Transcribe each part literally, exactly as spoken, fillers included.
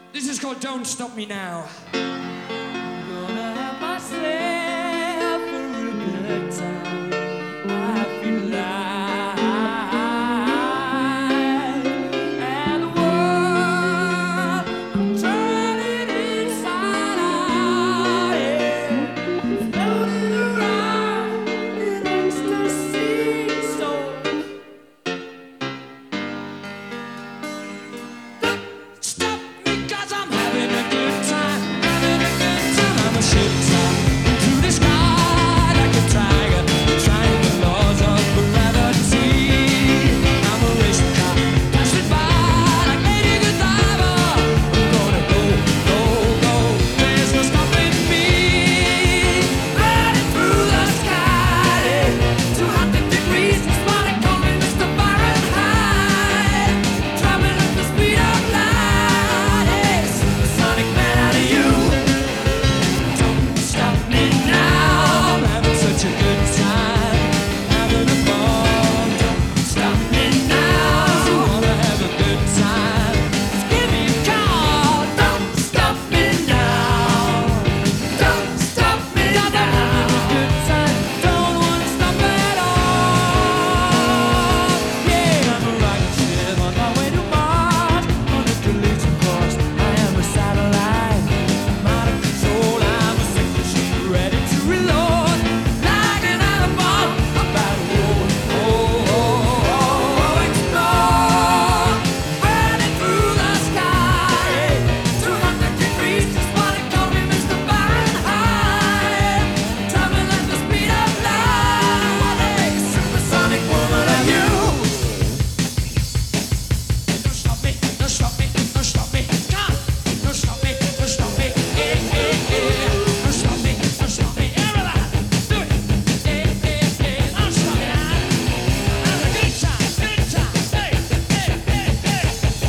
This is called Don't Stop Me Now. Gonna have myself a good time. I feel alive, and the world I'm turning inside out, yeah. Floating around in ecstasy, so Stop me 'cause I'm having a good time, having a good time. I'm a ship top into the sky like a tiger, trying the laws of gravity. I'm a race car passing by like Lady Godiva. I'm gonna go, go, go. There's no stopping me. Riding through the sky, two hundred degrees. That's why they call me Mister Fahrenheit. Traveling at the speed of light, hey, supersonic man out of you. Don't stop me now. I'm having such a good time, having a ball. Don't stop me now. If you wanna have a good time, just give me a call. Don't stop me now. Don't stop me now. I'm having a good time. Don't wanna stop at all. Yeah, I'm a rocket ship on my way to Mars. On a collision course, I am a satellite. I'm out of control. I'm a single ship ready to reload. Like another bomb, I'm about to roll. Oh, oh, oh, oh, explode. Burning through the sky. two hundred degrees, just wanna call me Mister Fahrenheit. Traveling at the speed of light. Hey, supersonic woman of you. Don't stop me, don't stop me, don't stop me. Come, don't stop me, don't stop me. Eh, eh, eh. Don't stop me, don't stop me. Everybody, do it. Eh, eh, eh. Don't stop me. Have a good time, good time. Hey, hey, hey, hey.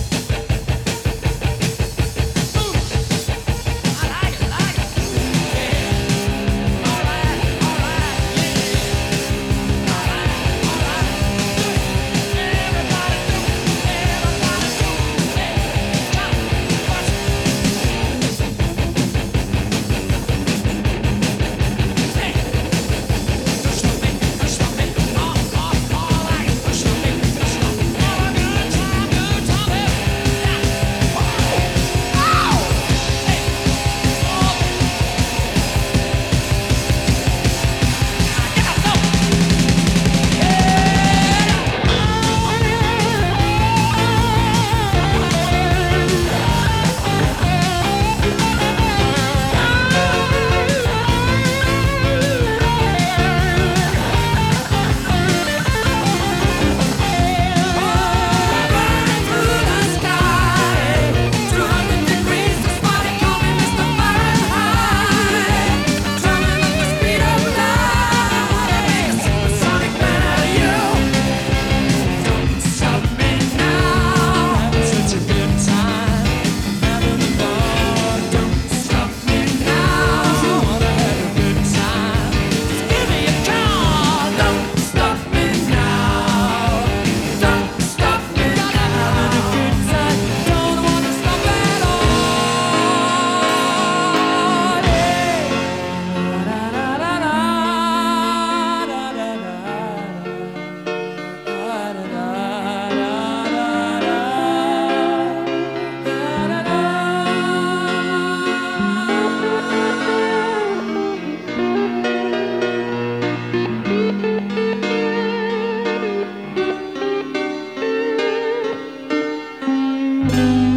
Ooh, I like it, like it. Yeah. All right, all right, yeah. All right, all right. Do it. Everybody do it. Everybody do it. Hey, come, watch it. Hey, don't stop me, don't stop me. All, all, all right. Don't stop me, don't stop me. Have a good time, good time. Hey, yeah. Oh, ow. Hey, oh. I gotta go. Burning through the sky, two hundred degrees. That's why they call me Mister Fahrenheit. Traveling at the speed of light. Hey, supersonic man out of you. Don't stop me now. Having such a good time, having a ball. Don't stop me now. If you wanna have a good time, just give me a call. Don't stop me now. Don't stop me now. Having a good time. Don't wanna stop at all. Hey.